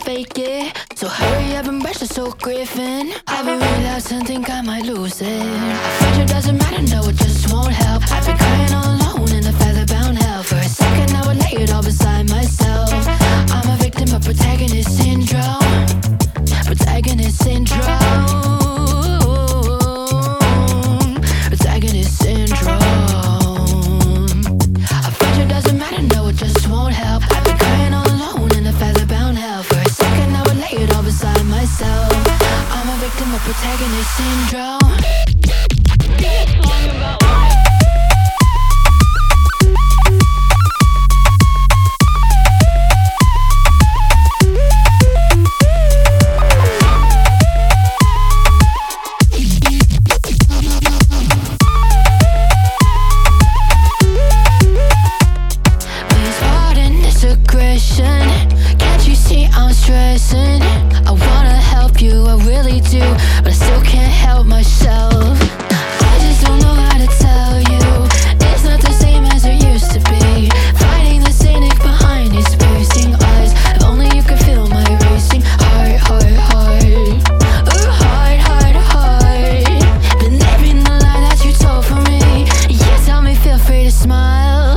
fake it. So hurry up and brush the soul griffin. I've been relapsed and think I might lose it. I find it doesn't matter, no, it just won't help. I've been crying all alone in a feather-bound hell. For a second I would lay it all beside myself. I'm a victim of protagonist syndrome. Protagonist syndrome. Protagonist syndrome. I find it doesn't matter, no, it just won't help. I've been crying all alone in a feather-bound hell. For a second I would lay it all beside myself. I'm a victim of protagonist syndrome. Can't you see I'm stressing? I wanna help you, I really do, but I still can't help myself. I just don't know how to tell you. It's not the same as it used to be. Fighting the cynic behind these racing eyes. If only you could feel my racing heart, heart, heart. Ooh, heart, heart, heart. Been living the lie that you told for me. Yeah, tell me, feel free to smile.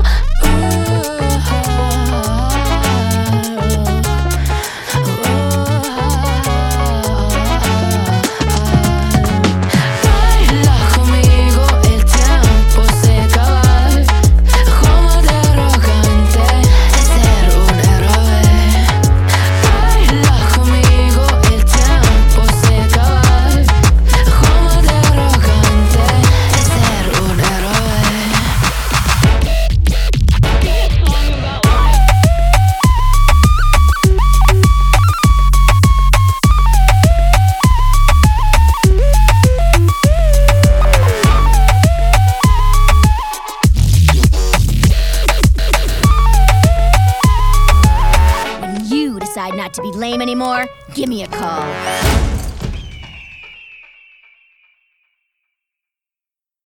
Decide not to be lame anymore, give me a call.